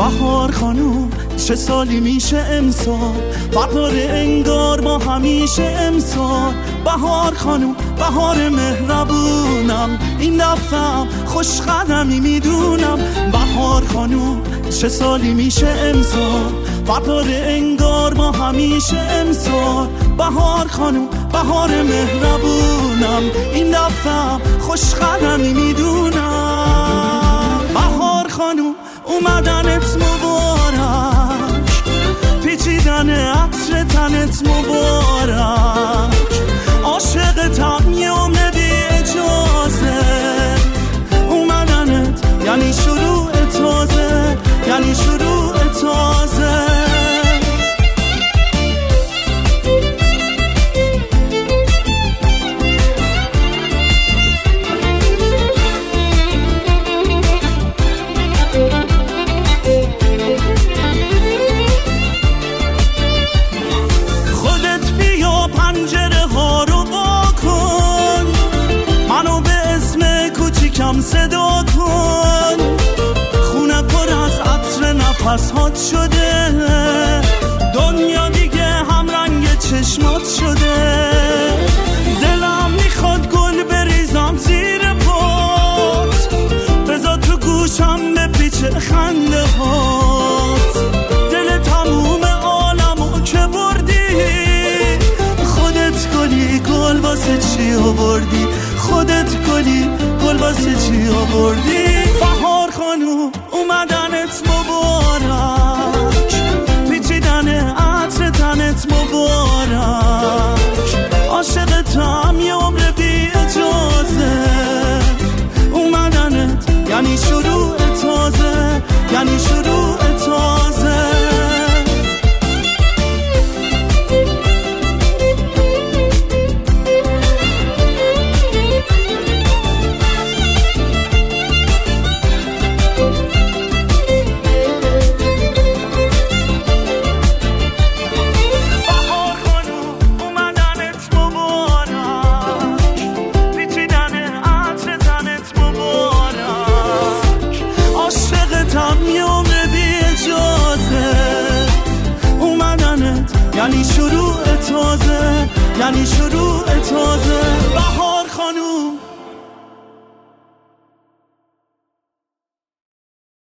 بهار خانوم چه سالی میشه امسال، بهار انگار با همیشه امسال. بهار خانوم بهار مهربونم، این دفعه خوش قدمی میدونم. بهار خانوم چه سالی میشه امسال، بهار انگار با همیشه امسال. بهار خانوم بهار مهربونم، این دفعه خوش قدمی میدونم. بهار خانوم اومدنت مبارک، پیچیدن عطر تنت مبارک. عاشقتم یه عمر بی اجازه، اومدنت یعنی شروع تازه، یعنی شروع تازه. صدا کن، خونه پر از عطر نفسات شده، دنیا دیگه هم رنگ چشمات شده. دلم میخواد گل بریزم زیر پات، بذار تو گوشم بپیچه خنده هات. دل تموم عالمو که بردی، خودت گلی گل واسه چی آوردی، خودت گلی گل واسه چی آوردی. بهار خانوم اومدنت مبارک، پیچیدن عطر تنت مبارک. عاشقتم یه عمر بی اجازه، اومدنت یعنی شروع تازه، یعنی شروع تازه. یعنی شروع تازه، یعنی شروع تازه.